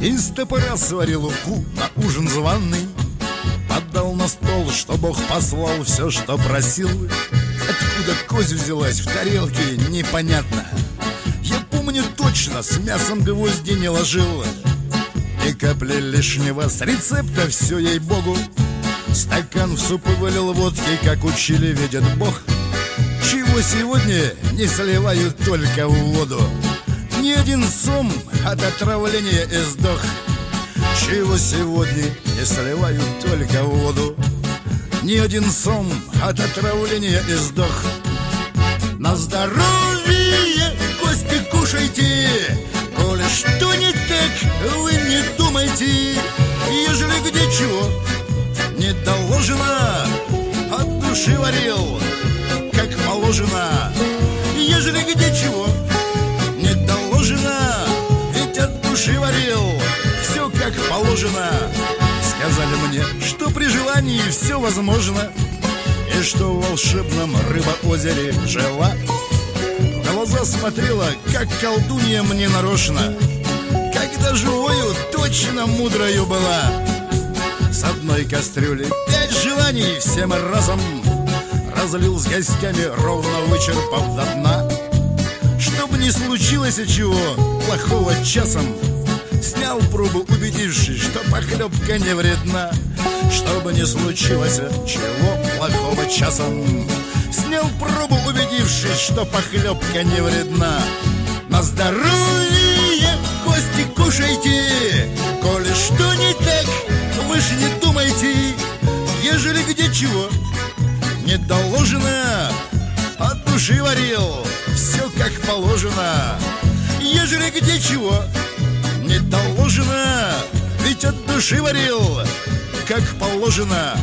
Из топора сварил уху на ужин званый, отдал на стол, что Бог послал все, что просил. Откуда кость взялась в тарелке, непонятно. Я помню точно, с мясом гвозди не ложил. И капли лишнего с рецепта, все ей-богу. Стакан в суп вылил водки, как учили, видит Бог. Чего сегодня не сливают только в воду. Ни один сом от отравления издох. Чего сегодня не сливают только в воду. Ни один сом от отравления издох. На здоровье кости кушайте, коли что не так, вы не думайте. Ежели где чего не доложено, от души варил, как положено. Ежели где чего не доложено, ведь от души варил, все как положено. Сказали мне, что при желании все возможно, и что в волшебном рыбоозере жила. В глаза смотрела, как колдунья мне нарочно, когда живою точно мудрою была. С одной кастрюли 5 желаний всем разом разлил с гостями, ровно вычерпав до дна. Чтоб не случилось чего плохого часом, снял пробу, убедившись, что похлебка не вредна. Чтобы не случилось чего плохого часом, снял пробу, убедившись, что похлебка не вредна. На здоровье кости кушайте, коли что не так, вы ж не думайте. Ежели где чего не доложено, от души варил, все как положено. Ежели где чего не доложено, ведь от души варил, как положено.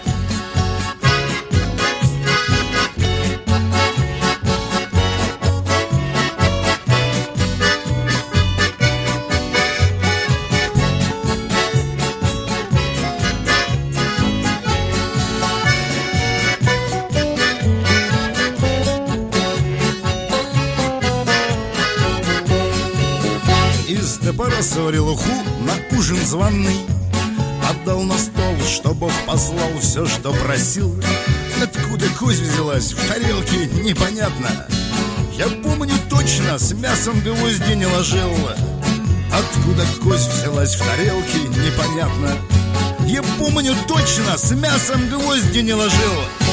Из топора сварил уху на ужин званый, отдал на стол, что Бог послал все, что просил. Откуда кость взялась в тарелке, непонятно. Я помню точно, с мясом гвозди не ложил. Откуда кость взялась в тарелке, непонятно. Я помню точно, с мясом гвозди не ложил.